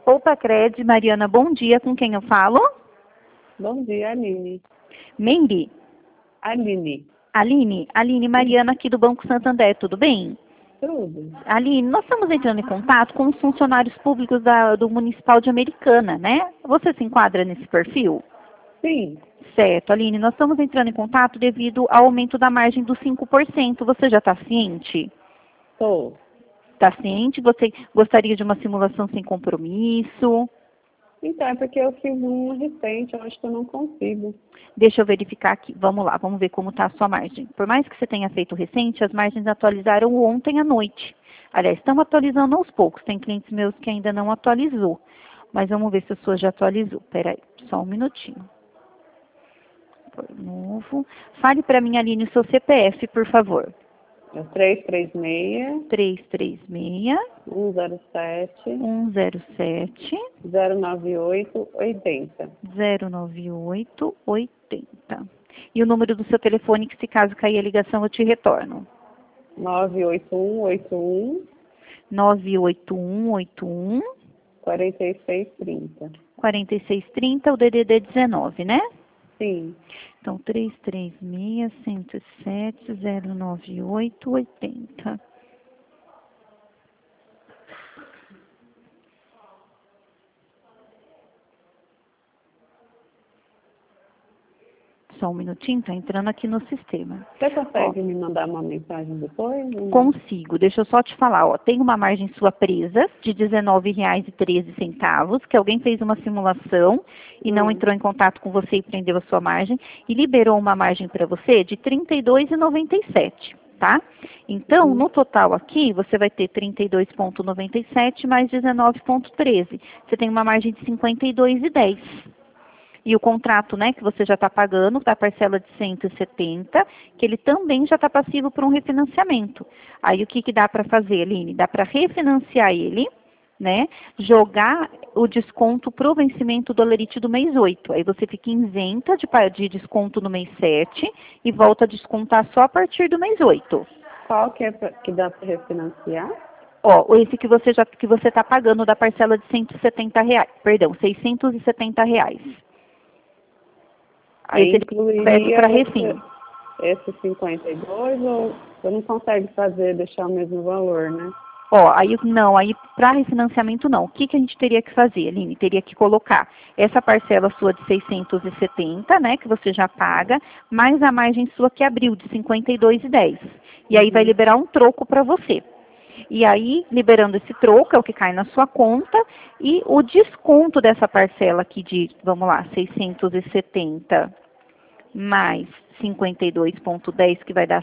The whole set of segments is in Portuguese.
Opa, Cred, Mariana, bom dia. Com quem eu falo? Bom dia, Aline. Mendy? Aline. Aline, Mariana aqui do Banco Santander, tudo bem? Tudo. Aline, nós estamos entrando em contato com os funcionários públicos do Municipal de Americana, né? Você se enquadra nesse perfil? Sim. Certo, Aline, nós estamos entrando em contato devido ao aumento da margem dos 5%. Você já está ciente? Estou. Está ciente? Você gostaria de uma simulação sem compromisso? Então, é porque eu fiz uma recente, eu acho que eu não consigo. Deixa eu verificar aqui. Vamos lá, vamos ver como está a sua margem. Por mais que você tenha feito recente, as margens atualizaram ontem à noite. Aliás, estão atualizando aos poucos. Tem clientes meus que ainda não atualizou. Mas vamos ver se a sua já atualizou. Espera aí, só um minutinho. Por novo. Fale para mim, Aline, o seu CPF, por favor. É 336 336 107 107 098 80. 098 80. E o número do seu telefone, que se caso cair a ligação, eu te retorno. 98181 98181 4630. 4630, o DDD 19, né? Sim. Então, 336 107 098 80. Só um minutinho, tá entrando aqui no sistema. Você consegue me mandar uma mensagem depois? Consigo. Deixa eu só te falar, ó. Tem uma margem sua presa de R$ 19,13, que alguém fez uma simulação e não entrou em contato com você e prendeu a sua margem e liberou uma margem para você de R$ 32,97, tá? Então, no total aqui, você vai ter 32,97 mais 19,13. Você tem uma margem de 52,10. E o contrato, né, que você já está pagando, da parcela de 170, que ele também já está passivo por um refinanciamento. Aí o que dá para fazer, Aline? Dá para refinanciar ele, né, jogar o desconto para o vencimento do Olerite do mês 8. Aí você fica isenta de desconto no mês 7 e volta a descontar só a partir do mês 8. Qual que é que dá para refinanciar? Ó, esse que você está pagando da parcela de R$ 670 reais. Aí Esse incluiria para refim. esse 52 ou você não consegue fazer, deixar o mesmo valor, né? Ó, aí para refinanciamento não. O que a gente teria que fazer, Aline? Teria que colocar essa parcela sua de 670, né, que você já paga, mais a margem sua que abriu de 52,10. E aí vai liberar um troco para você. E aí, liberando esse troco, é o que cai na sua conta, e o desconto dessa parcela aqui de, vamos lá, 670 mais 52,10, que vai dar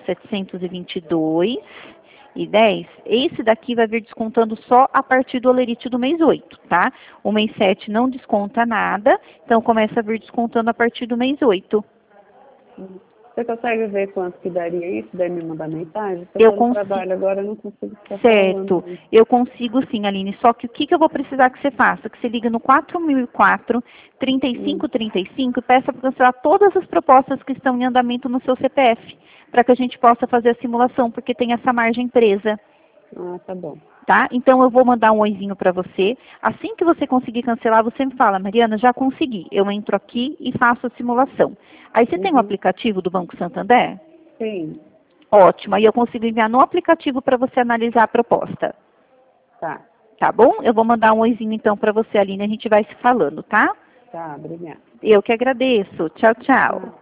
722,10, esse daqui vai vir descontando só a partir do Olerite do mês 8, tá? O mês 7 não desconta nada, então começa a vir descontando a partir do mês 8. Você consegue ver quanto que daria isso? Daí me mandar mensagem? Eu consigo. consigo. Trabalho agora, eu não consigo ficar Certo, falando. eu consigo sim, Aline. Só que o que eu vou precisar que você faça? Que você liga no 4004 3535 e peça para cancelar todas as propostas que estão em andamento no seu CPF, para que a gente possa fazer a simulação, porque tem essa margem presa. Ah, tá bom. Tá? Então eu vou mandar um oizinho para você. Assim que você conseguir cancelar, você me fala, Mariana, já consegui. Eu entro aqui e faço a simulação. Aí você tem o aplicativo do Banco Santander? Sim. Ótimo. Aí eu consigo enviar no aplicativo para você analisar a proposta. Tá. Tá bom? Eu vou mandar um oizinho então para você, Aline, a gente vai se falando, tá? Tá, obrigada. Eu que agradeço. Tchau, tchau.